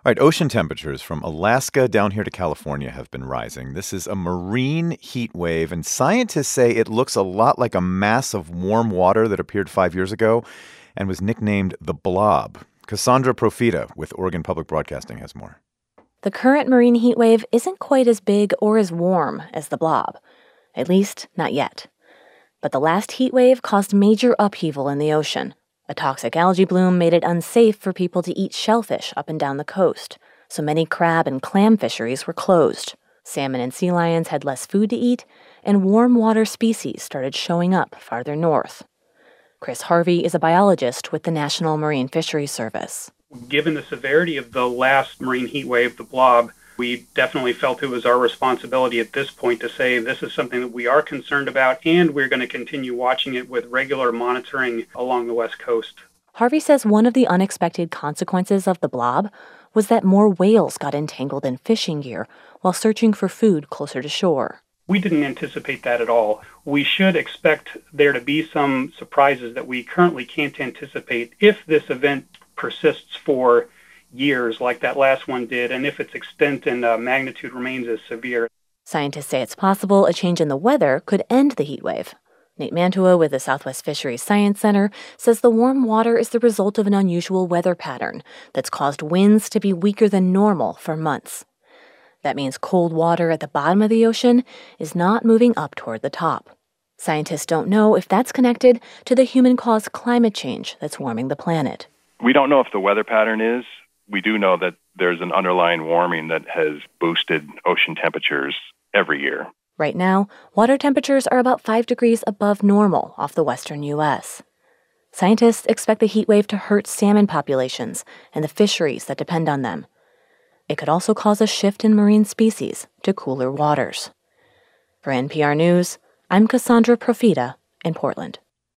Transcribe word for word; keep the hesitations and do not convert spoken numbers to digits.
All right, ocean temperatures from Alaska down here to California have been rising. This is a marine heat wave, and scientists say it looks a lot like a mass of warm water that appeared five years ago and was nicknamed the Blob. Cassandra Profita with Oregon Public Broadcasting has more. The current marine heat wave isn't quite as big or as warm as the Blob, at least not yet. But the last heat wave caused major upheaval in the ocean. A toxic algae bloom made it unsafe for people to eat shellfish up and down the coast, so many crab and clam fisheries were closed. Salmon and sea lions had less food to eat, and warm water species started showing up farther north. Chris Harvey is a biologist with the National Marine Fisheries Service. Given the severity of the last marine heat wave, the Blob, we definitely felt it was our responsibility at this point to say this is something that we are concerned about, and we're going to continue watching it with regular monitoring along the West Coast. Harvey says one of the unexpected consequences of the Blob was that more whales got entangled in fishing gear while searching for food closer to shore. We didn't anticipate that at all. We should expect there to be some surprises that we currently can't anticipate if this event persists for years like that last one did, and if its extent and uh, magnitude remains as severe. Scientists say it's possible a change in the weather could end the heat wave. Nate Mantua with the Southwest Fisheries Science Center says the warm water is the result of an unusual weather pattern that's caused winds to be weaker than normal for months. That means cold water at the bottom of the ocean is not moving up toward the top. Scientists don't know if that's connected to the human-caused climate change that's warming the planet. We don't know if the weather pattern is. We do know that there's an underlying warming that has boosted ocean temperatures every year. Right now, water temperatures are about five degrees above normal off the western U S. Scientists expect the heat wave to hurt salmon populations and the fisheries that depend on them. It could also cause a shift in marine species to cooler waters. For N P R News, I'm Cassandra Profita in Portland.